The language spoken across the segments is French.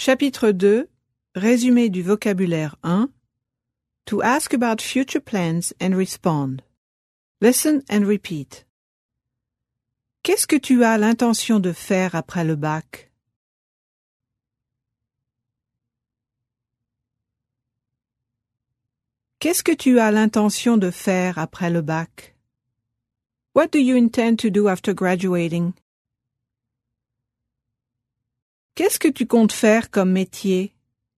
Chapitre 2. Résumé du vocabulaire 1. To ask about future plans and respond. Listen and repeat. Qu'est-ce que tu as l'intention de faire après le bac? Qu'est-ce que tu as l'intention de faire après le bac? What do you intend to do after graduating? Qu'est-ce que tu comptes faire comme métier?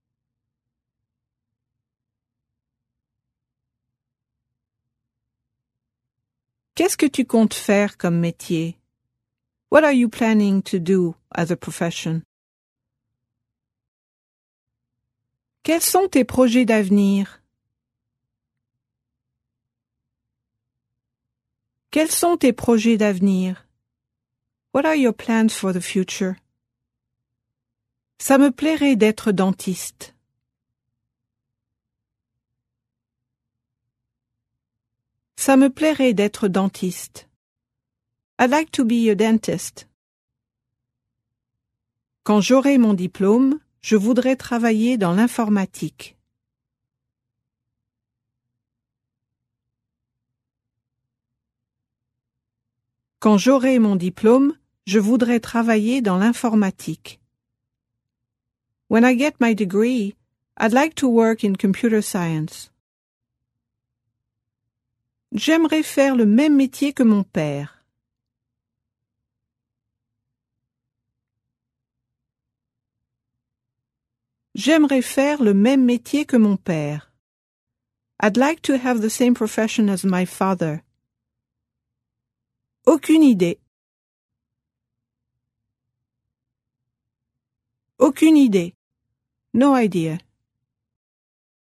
Qu'est-ce que tu comptes faire comme métier? What are you planning to do as a profession? Quels sont tes projets d'avenir? Quels sont tes projets d'avenir? What are your plans for the future? Ça me plairait d'être dentiste. Ça me plairait d'être dentiste. I'd like to be a dentist. Quand j'aurai mon diplôme, je voudrais travailler dans l'informatique. Quand j'aurai mon diplôme, je voudrais travailler dans l'informatique. When I get my degree, I'd like to work in computer science. J'aimerais faire le même métier que mon père. J'aimerais faire le même métier que mon père. I'd like to have the same profession as my father. Aucune idée. Aucune idée. No idea.